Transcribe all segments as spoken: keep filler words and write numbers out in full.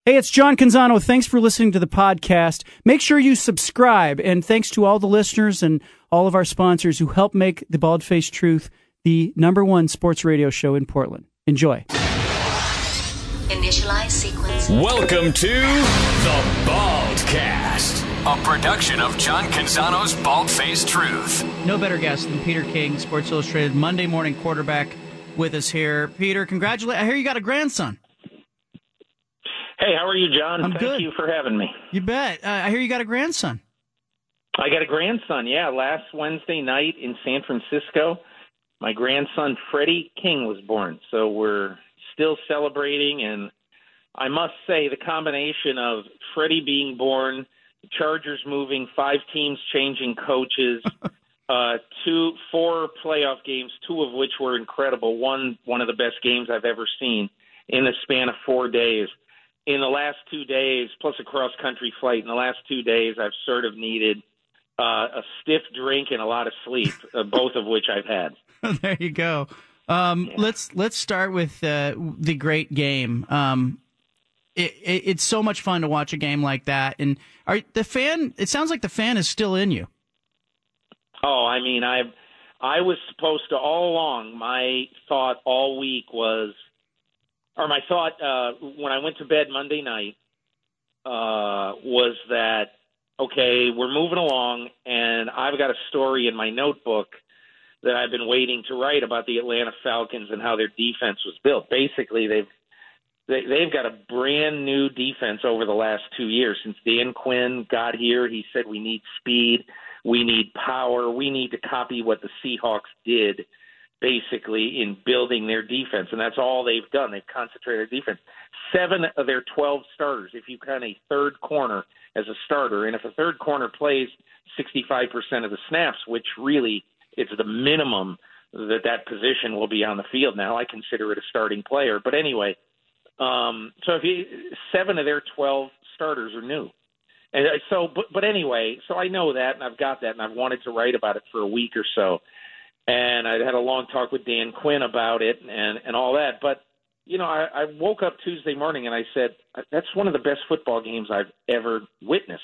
Hey, it's John Canzano. Thanks for listening to the podcast. Make sure you subscribe, and thanks to all the listeners and all of our sponsors who help make The Bald-Faced Truth the number one sports radio show in Portland. Enjoy. Initialize sequence. Welcome to The Baldcast, a production of John Canzano's Bald-Faced Truth. No better guest than Peter King, Sports Illustrated Monday morning quarterback, with us here. Peter, congratulations. I hear you got a grandson. Hey, how are you, John? I'm Thank good. you for having me. You bet. Uh, I hear you got a grandson. I got a grandson, yeah. Last Wednesday night in San Francisco, my grandson Freddie King was born. So we're still celebrating, and I must say the combination of Freddie being born, the Chargers moving, five teams changing coaches, uh, two, four playoff games, two of which were incredible. One, one of the best games I've ever seen in the span of four days. In the last two days, plus a cross-country flight, in the last two days, I've sort of needed uh, a stiff drink and a lot of sleep, uh, both of which I've had. There you go. Um, yeah. Let's let's start with uh, the great game. Um, it, it, it's so much fun to watch a game like that. And are the fan? It sounds like the fan is still in you. Oh, I mean, I I was supposed to all along. My thought all week was. Or my thought uh, when I went to bed Monday night uh, was that, okay, we're moving along, and I've got a story in my notebook that I've been waiting to write about the Atlanta Falcons and how their defense was built. Basically, they've they, they've got a brand new defense over the last two years. Since Dan Quinn got here, he said we need speed, we need power, we need to copy what the Seahawks did basically in building their defense, and that's all they've done. They've concentrated their defense. Seven of their twelve starters, if you count a third corner as a starter, and if a third corner plays sixty-five percent of the snaps, which really is the minimum that that position will be on the field now, I consider it a starting player. But anyway, um, so if you, seven of their twelve starters are new. And so, but, but anyway, so I know that, and I've got that, and I've wanted to write about it for a week or so. And I had a long talk with Dan Quinn about it and, and all that. But, you know, I, I woke up Tuesday morning and I said, that's one of the best football games I've ever witnessed.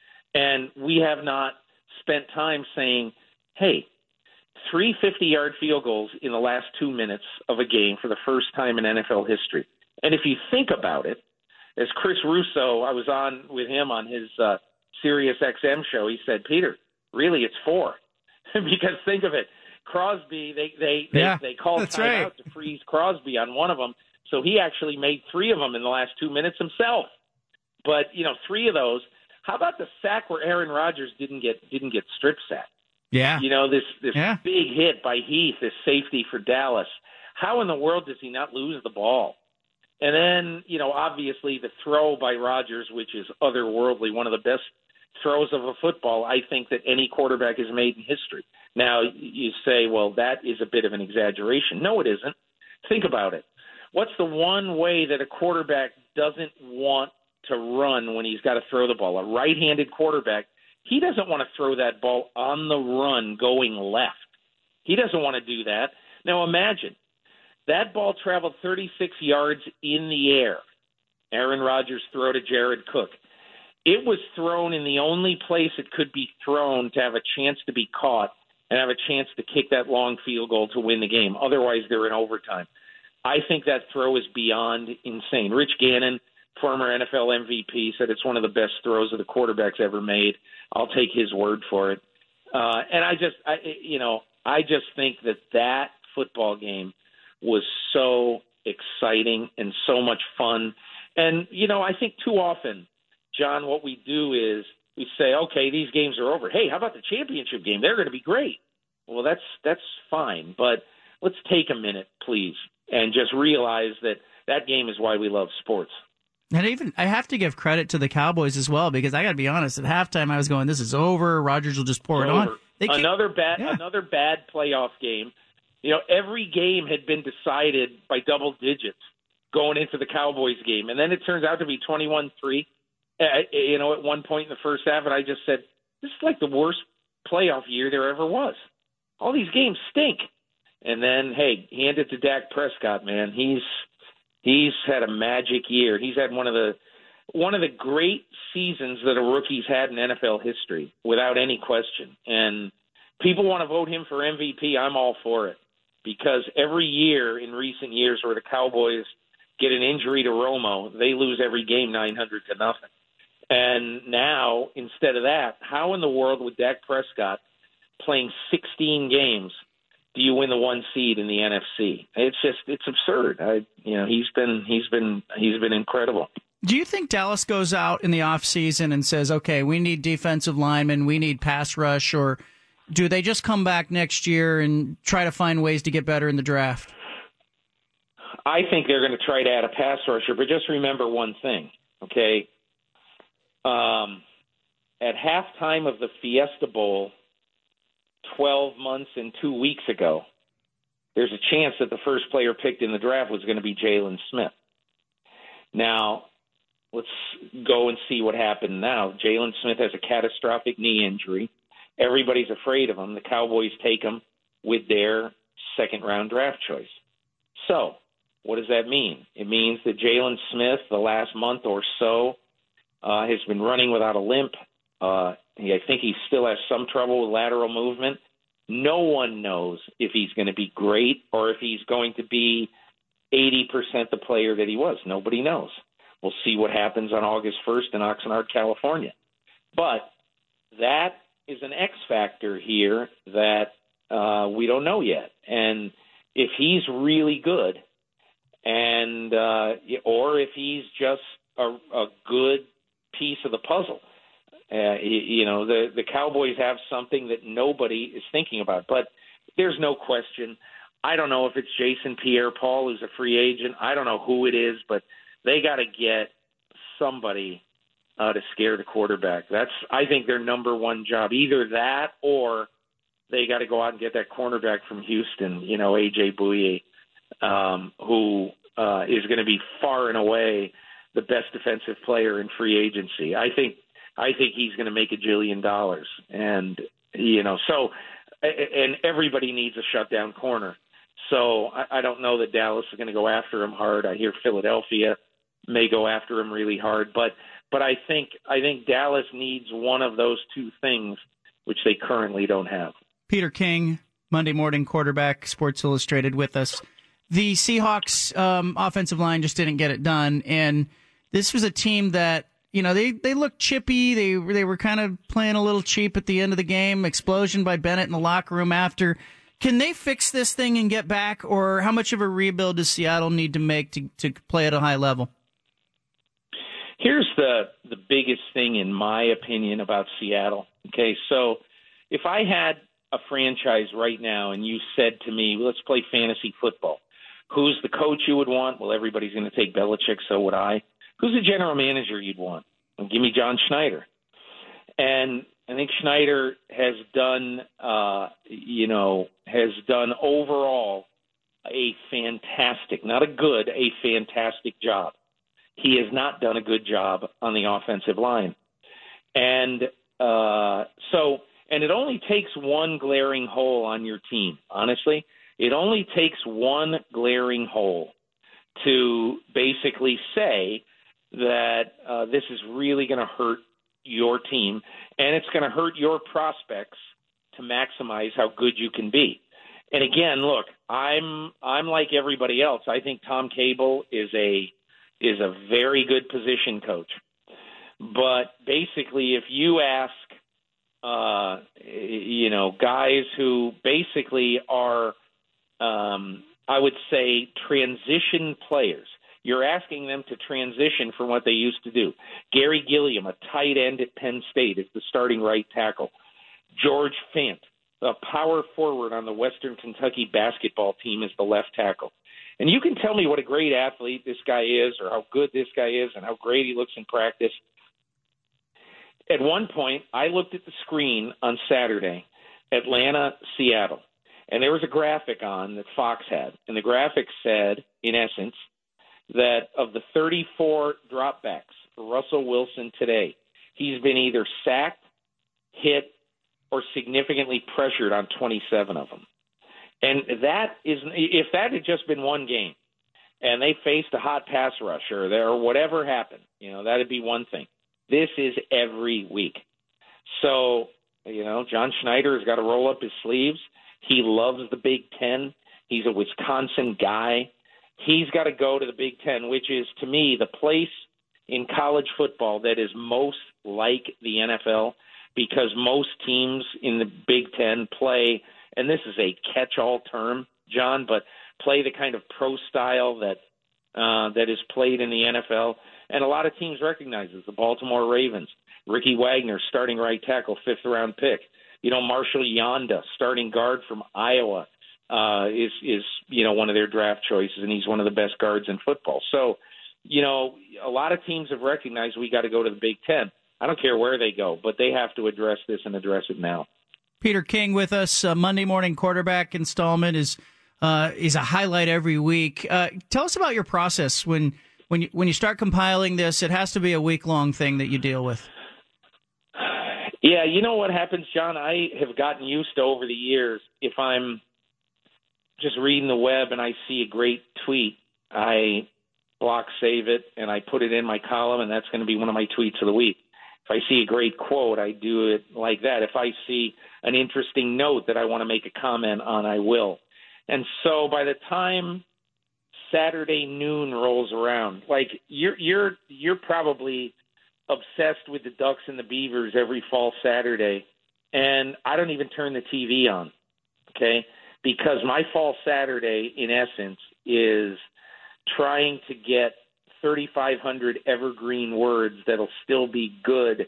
And we have not spent time saying, hey, three fifty-yard field goals in the last two minutes of a game for the first time in N F L history. And if you think about it, as Chris Russo, I was on with him on his uh, Sirius X M show, he said, Peter, really it's four. Because think of it. Crosby, they they they, yeah, they called timeout right. to freeze Crosby on one of them, so he actually made three of them in the last two minutes himself. But you know, three of those. How about the sack where Aaron Rodgers didn't get didn't get strip sacked? Yeah, you know this this yeah. big hit by Heath, this safety for Dallas. How in the world does he not lose the ball? And then you know, obviously the throw by Rodgers, which is otherworldly, one of the best throws of a football I think that any quarterback has made in history. Now, you say, well, that is a bit of an exaggeration. No, it isn't. Think about it. What's the one way that a quarterback doesn't want to run when he's got to throw the ball? A right-handed quarterback, he doesn't want to throw that ball on the run going left. He doesn't want to do that. Now, imagine, that ball traveled thirty-six yards in the air. Aaron Rodgers' throw to Jared Cook. It was thrown in the only place it could be thrown to have a chance to be caught and have a chance to kick that long field goal to win the game. Otherwise, they're in overtime. I think that throw is beyond insane. Rich Gannon, former N F L M V P, said it's one of the best throws of the quarterbacks ever made. I'll take his word for it. Uh, and I just, I, you know, I just think that that football game was so exciting and so much fun. And, you know, I think too often, John, what we do is we say, okay, these games are over. Hey, how about the championship game? They're going to be great. Well, that's that's fine, but let's take a minute, please, and just realize that that game is why we love sports. And even I have to give credit to the Cowboys as well, because I got to be honest, at halftime I was going, this is over. Rodgers will just pour it's it over. on. They another bad yeah. another bad playoff game. You know, every game had been decided by double digits going into the Cowboys game, and then it turns out to be twenty-one three. Uh, you know, at one point in the first half, and I just said, this is like the worst playoff year there ever was. All these games stink. And then, hey, hand it to Dak Prescott, man. He's he's had a magic year. He's had one of the one of the great seasons that a rookie's had in N F L history, without any question. And people want to vote him for M V P. I'm all for it, because every year in recent years where the Cowboys get an injury to Romo, they lose every game nine hundred to nothing. And now, instead of that, how in the world with Dak Prescott playing sixteen games do you win the one seed in the N F C? It's just, it's absurd. I, you know, he's been, he's been, he's been incredible. Do you think Dallas goes out in the offseason and says, okay, we need defensive linemen, we need pass rush, or do they just come back next year and try to find ways to get better in the draft? I think they're going to try to add a pass rusher, but just remember one thing, okay? Um, at halftime of the Fiesta Bowl twelve months and two weeks ago, there's a chance that the first player picked in the draft was going to be Jalen Smith. Now, let's go and see what happened now. Jalen Smith has a catastrophic knee injury. Everybody's afraid of him. The Cowboys take him with their second-round draft choice. So, what does that mean? It means that Jalen Smith, the last month or so, uh, has been running without a limp. Uh, he, I think he still has some trouble with lateral movement. No one knows if he's going to be great or if he's going to be eighty percent the player that he was. Nobody knows. We'll see what happens on August first in Oxnard, California. But that is an X factor here that uh, we don't know yet. And if he's really good, and uh, or if he's just a, a good piece of the puzzle, uh, you know, the, the Cowboys have something that nobody is thinking about. But there's no question. I don't know if it's Jason Pierre-Paul, who's a free agent. I don't know who it is, but they got to get somebody uh, to scare the quarterback. That's, I think, their number one job. Either that or they got to go out and get that cornerback from Houston, you know, A J Bouye, um, who uh, is going to be far and away the best defensive player in free agency. I think I think he's going to make a jillion dollars. And, you know, so and everybody needs a shutdown corner. So I, I don't know that Dallas is going to go after him hard. I hear Philadelphia may go after him really hard, but but I think I think Dallas needs one of those two things, which they currently don't have. Peter King, Monday Morning Quarterback, Sports Illustrated, with us. The Seahawks um, offensive line just didn't get it done, and this was a team that, you know, they, they looked chippy. They they were kind of playing a little cheap at the end of the game. Explosion by Bennett in the locker room after. Can they fix this thing and get back, or how much of a rebuild does Seattle need to make to, to play at a high level? Here's the, the biggest thing, in my opinion, about Seattle. Okay, so if I had a franchise right now and you said to me, let's play fantasy football, who's the coach you would want? Well, everybody's going to take Belichick, so would I. Who's the general manager you'd want? Well, give me John Schneider. And I think Schneider has done, uh, you know, has done overall a fantastic, not a good, a fantastic job. He has not done a good job on the offensive line. And uh, so, and it only takes one glaring hole on your team, honestly. It only takes one glaring hole to basically say that uh, this is really going to hurt your team, and it's going to hurt your prospects to maximize how good you can be. And again, look, I'm I'm like everybody else. I think Tom Cable is a is a very good position coach. But basically, if you ask, uh, you know, guys who basically are, um, I would say, transition players, you're asking them to transition from what they used to do. Gary Gilliam, a tight end at Penn State, is the starting right tackle. George Fant, a power forward on the Western Kentucky basketball team, is the left tackle. And you can tell me what a great athlete this guy is or how good this guy is and how great he looks in practice. At one point, I looked at the screen on Saturday, Atlanta, Seattle, and there was a graphic on that Fox had. And the graphic said, in essence, that of the thirty-four dropbacks for Russell Wilson today, he's been either sacked, hit, or significantly pressured on twenty-seven of them. And that is, if that had just been one game, and they faced a hot pass rush or there or whatever happened, you know, that'd be one thing. This is every week. So, you know, John Schneider has got to roll up his sleeves. He loves the Big Ten. He's a Wisconsin guy. He's got to go to the Big Ten, which is, to me, the place in college football that is most like the N F L, because most teams in the Big Ten play, and this is a catch-all term, John, but play the kind of pro style that uh, that is played in the N F L. And a lot of teams recognize this. The Baltimore Ravens, Ricky Wagner, starting right tackle, fifth-round pick. You know, Marshall Yonda, starting guard from Iowa, uh, is, is, you know, one of their draft choices, and he's one of the best guards in football. So, you know, a lot of teams have recognized we got to go to the Big Ten. I don't care where they go, but they have to address this and address it now. Peter King with us. Uh, Monday Morning Quarterback installment is uh, is a highlight every week. Uh, tell us about your process when when you, when you start compiling this. It has to be a week-long thing that you deal with. Yeah, you know what happens, John? I have gotten used to over the years, if I'm just reading the web and I see a great tweet, I block save it and I put it in my column, and that's going to be one of my tweets of the week. If I see a great quote, I do it like that. If I see an interesting note that I want to make a comment on, I will. And so by the time Saturday noon rolls around, like you're you're you're probably obsessed with the Ducks and the Beavers every fall Saturday, and I don't even turn the T V on, okay? Because my fall Saturday, in essence, is trying to get thirty-five hundred evergreen words that'll still be good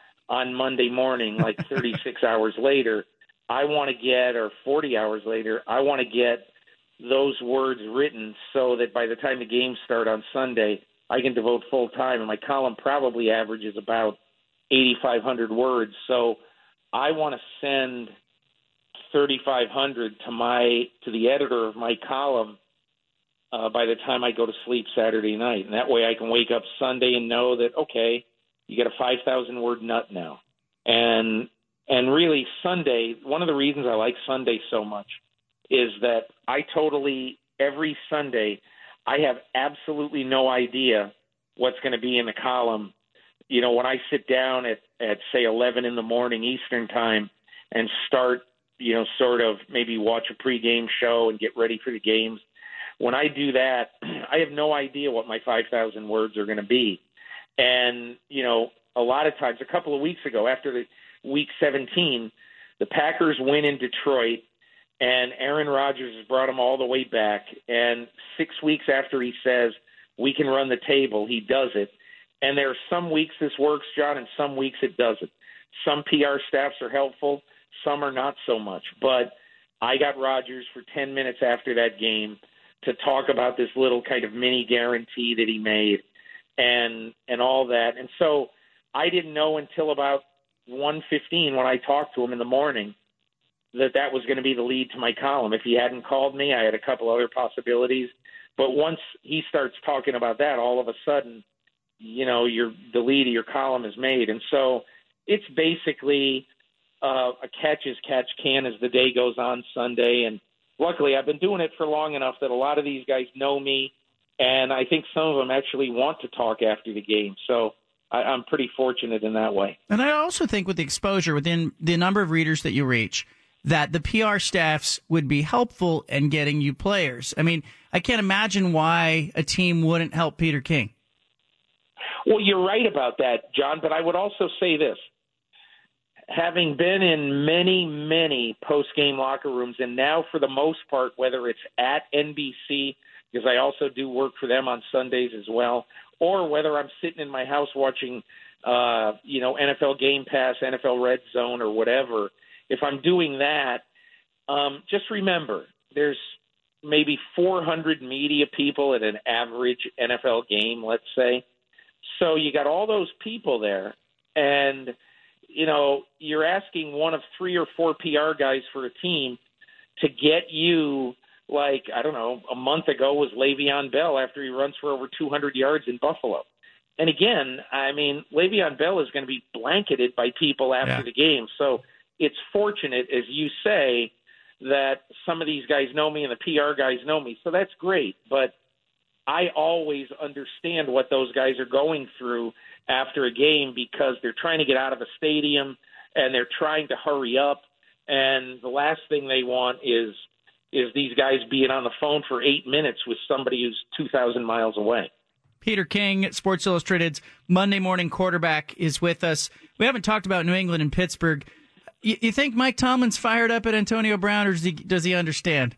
on Monday morning, like thirty-six hours later. I want to get, or forty hours later, I want to get those words written so that by the time the games start on Sunday, I can devote full time. And my column probably averages about eighty-five hundred words. So I want to send thirty-five hundred to my to the editor of my column uh, by the time I go to sleep Saturday night. And that way I can wake up Sunday and know that, okay, you get a five thousand word nut now. And and really Sunday, one of the reasons I like Sunday so much is that I totally, every Sunday, I have absolutely no idea what's going to be in the column. You know, when I sit down at, at, say, eleven in the morning Eastern time and start, you know, sort of maybe watch a pregame show and get ready for the games, when I do that, I have no idea what my five thousand words are going to be. And, you know, a lot of times, a couple of weeks ago, after the week seventeen, the Packers win in Detroit, and Aaron Rodgers has brought them all the way back. And six weeks after he says, we can run the table, he does it. And there are some weeks this works, John, and some weeks it doesn't. Some P R staffs are helpful, some are not so much. But I got Rodgers for ten minutes after that game to talk about this little kind of mini guarantee that he made and and all that. And so I didn't know until about one fifteen when I talked to him in the morning that that was going to be the lead to my column. If he hadn't called me, I had a couple other possibilities. But once he starts talking about that, all of a sudden, you know, your the lead of your column is made. And so it's basically uh, a catch as catch can as the day goes on Sunday. And luckily, I've been doing it for long enough that a lot of these guys know me, and I think some of them actually want to talk after the game. So I, I'm pretty fortunate in that way. And I also think with the exposure, within the number of readers that you reach, that the P R staffs would be helpful in getting you players. I mean, I can't imagine why a team wouldn't help Peter King. Well, you're right about that, John, but I would also say this. Having been in many, many post-game locker rooms, and now for the most part, whether it's at N B C, because I also do work for them on Sundays as well, or whether I'm sitting in my house watching, uh, you know, N F L Game Pass, N F L Red Zone, or whatever, if I'm doing that, um, just remember there's maybe four hundred media people at an average N F L game, let's say. So you got all those people there, and you know, you're asking one of three or four P R guys for a team to get you, like, I don't know, a month ago was Le'Veon Bell after he runs for over two hundred yards in Buffalo. And again, I mean, Le'Veon Bell is going to be blanketed by people after yeah. the game. So it's fortunate, as you say, that some of these guys know me and the P R guys know me. So that's great. But I always understand what those guys are going through after a game because they're trying to get out of a stadium and they're trying to hurry up. And the last thing they want is is these guys being on the phone for eight minutes with somebody who's two thousand miles away. Peter King, Sports Illustrated's Monday Morning Quarterback, is with us. We haven't talked about New England and Pittsburgh. You, you think Mike Tomlin's fired up at Antonio Brown, or does he, does he understand?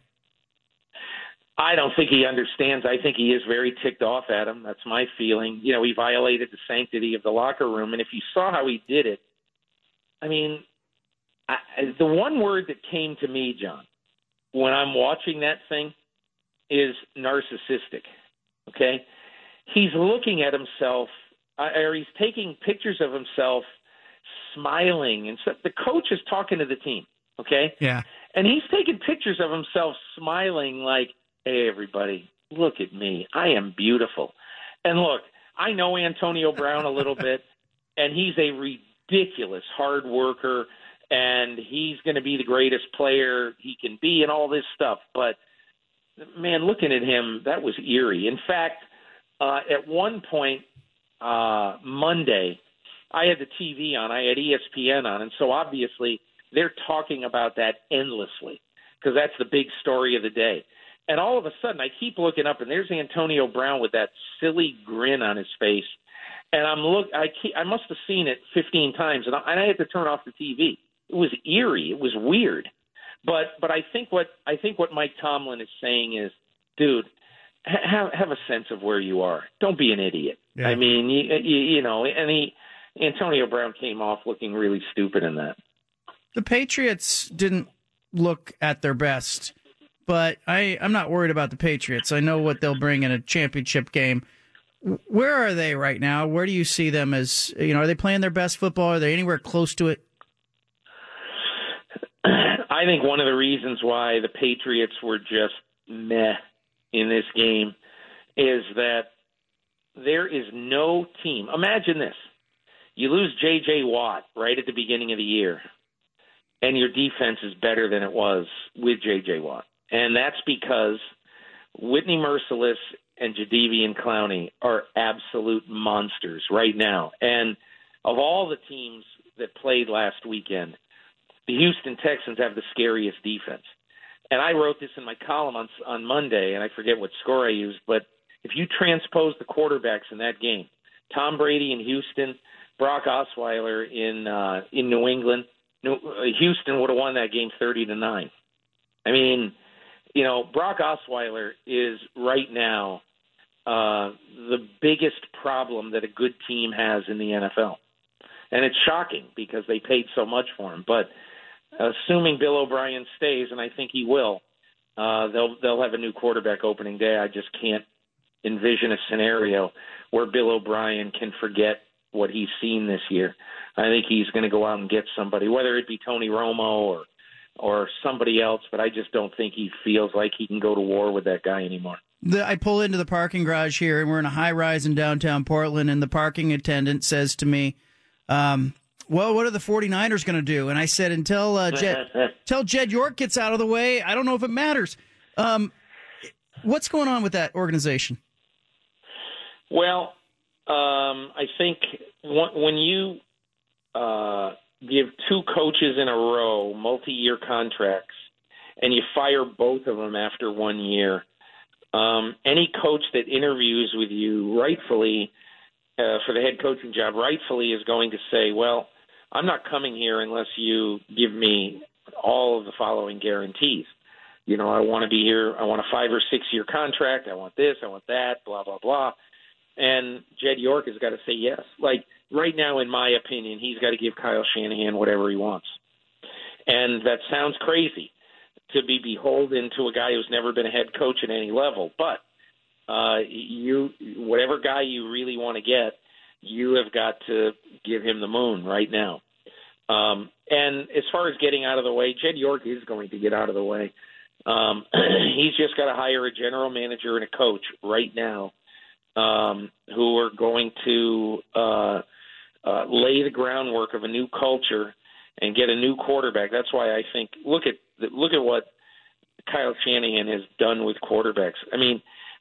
I don't think he understands. I think he is very ticked off at him. That's my feeling. You know, he violated the sanctity of the locker room, and if you saw how he did it, I mean, I, the one word that came to me, John, when I'm watching that thing is narcissistic, okay? He's looking at himself, or he's taking pictures of himself smiling. And so the coach is talking to the team, okay? Yeah. And he's taking pictures of himself smiling like, hey, everybody, look at me. I am beautiful. And look, I know Antonio Brown a little bit, and he's a ridiculous hard worker, and he's going to be the greatest player he can be and all this stuff. But, man, looking at him, that was eerie. In fact, uh, at one point uh, Monday, I had the T V on. I had E S P N on, and so obviously they're talking about that endlessly because that's the big story of the day. And all of a sudden, I keep looking up, and there's Antonio Brown with that silly grin on his face. And I'm look. I keep, I must have seen it fifteen times, and I, and I had to turn off the T V. It was eerie. It was weird. But but I think what I think what Mike Tomlin is saying is, dude, ha- have have a sense of where you are. Don't be an idiot. Yeah. I mean, you, you, you know, and he Antonio Brown came off looking really stupid in that. The Patriots didn't look at their best, but I, I'm not worried about the Patriots. I know what they'll bring in a championship game. Where are they right now? Where do you see them as, you know, are they playing their best football? Are they anywhere close to it? I think one of the reasons why the Patriots were just meh in this game is that there is no team. Imagine this. You lose J J. Watt right at the beginning of the year, and your defense is better than it was with J J. Watt. And that's because Whitney Mercilus and Jadeveon Clowney are absolute monsters right now. And of all the teams that played last weekend, the Houston Texans have the scariest defense. And I wrote this in my column on on Monday, and I forget what score I used, but if you transpose the quarterbacks in that game, Tom Brady in Houston, Brock Osweiler in uh, in New England, New, Houston would have won that game thirty to nine. I mean, you know, Brock Osweiler is right now uh, the biggest problem that a good team has in the N F L. And it's shocking because they paid so much for him. But assuming Bill O'Brien stays, and I think he will, uh, they'll they'll have a new quarterback opening day. I just can't envision a scenario where Bill O'Brien can forget what he's seen this year. I think he's going to go out and get somebody, whether it be Tony Romo or or somebody else, but I just don't think he feels like he can go to war with that guy anymore. The, I pull into the parking garage here, and we're in a high-rise in downtown Portland, and the parking attendant says to me, um, well, what are the 49ers going to do? And I said, until, uh, Jed, until Jed York gets out of the way, I don't know if it matters. Um, what's going on with that organization? Well, um, I think when you uh, give two coaches in a row multi-year contracts and you fire both of them after one year, um, any coach that interviews with you rightfully uh, for the head coaching job rightfully is going to say, well, I'm not coming here unless you give me all of the following guarantees. You know, I want to be here. I want a five or six year contract. I want this. I want that, blah, blah, blah. And Jed York has got to say yes. Like right now, in my opinion, he's got to give Kyle Shanahan whatever he wants. And that sounds crazy to be beholden to a guy who's never been a head coach at any level. But uh, you, whatever guy you really want to get, you have got to give him the moon right now. Um, and as far as getting out of the way, Jed York is going to get out of the way. Um, he's just got to hire a general manager and a coach right now um, who are going to uh, uh, lay the groundwork of a new culture and get a new quarterback. That's why I think look at look at what Kyle Shanahan has done with quarterbacks. I mean,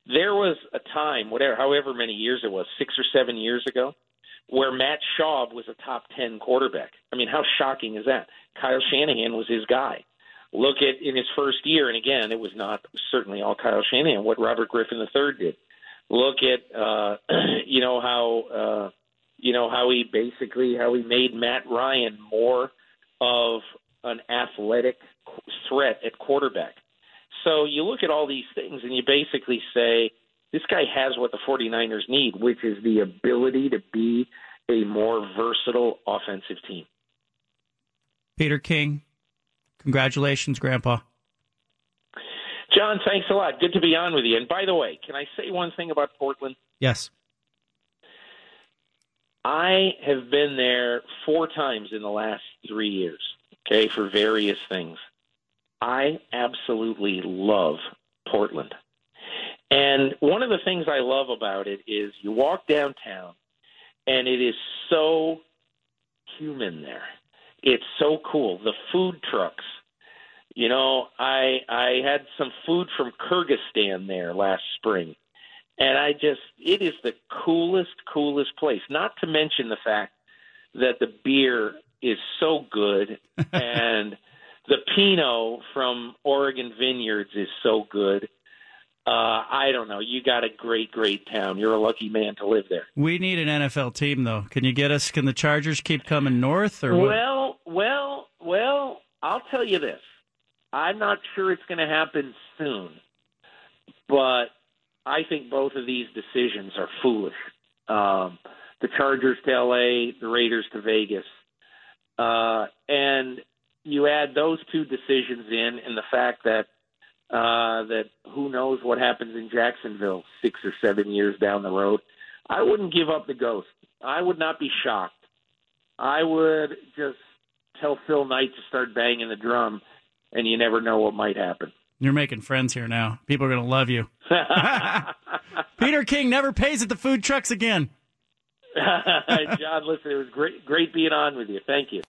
there was a time, whatever, however many years it was, six or seven years ago, where Matt Schaub was a top ten quarterback. I mean, how shocking is that? Kyle Shanahan was his guy. Look at in his first year, and again, it was not certainly all Kyle Shanahan, what Robert Griffin the third did. Look at, uh, you know, how, uh, you know, how he basically, how he made Matt Ryan more of an athletic threat at quarterback. So you look at all these things and you basically say, this guy has what the 49ers need, which is the ability to be a more versatile offensive team. Peter King, congratulations, Grandpa. John, thanks a lot. Good to be on with you. And by the way, can I say one thing about Portland? Yes. I have been there four times in the last three years, okay, for various things. I absolutely love Portland. And one of the things I love about it is you walk downtown, and it is so human there. It's so cool. The food trucks. You know, I I had some food from Kyrgyzstan there last spring. And I just, it is the coolest, coolest place. Not to mention the fact that the beer is so good and the Pinot from Oregon Vineyards is so good. Uh, I don't know. You got a great, great town. You're a lucky man to live there. We need an N F L team, though. Can you get us? Can the Chargers keep coming north? Or what? Well, well, well, I'll tell you this. I'm not sure it's going to happen soon, but I think both of these decisions are foolish. Um, the Chargers to L A, the Raiders to Vegas. Uh, and you add those two decisions in and the fact that uh, that who knows what happens in Jacksonville six or seven years down the road. I wouldn't give up the ghost. I would not be shocked. I would just tell Phil Knight to start banging the drum, and you never know what might happen. You're making friends here now. People are going to love you. Peter King never pays at the food trucks again. John, listen, it was great, great being on with you. Thank you.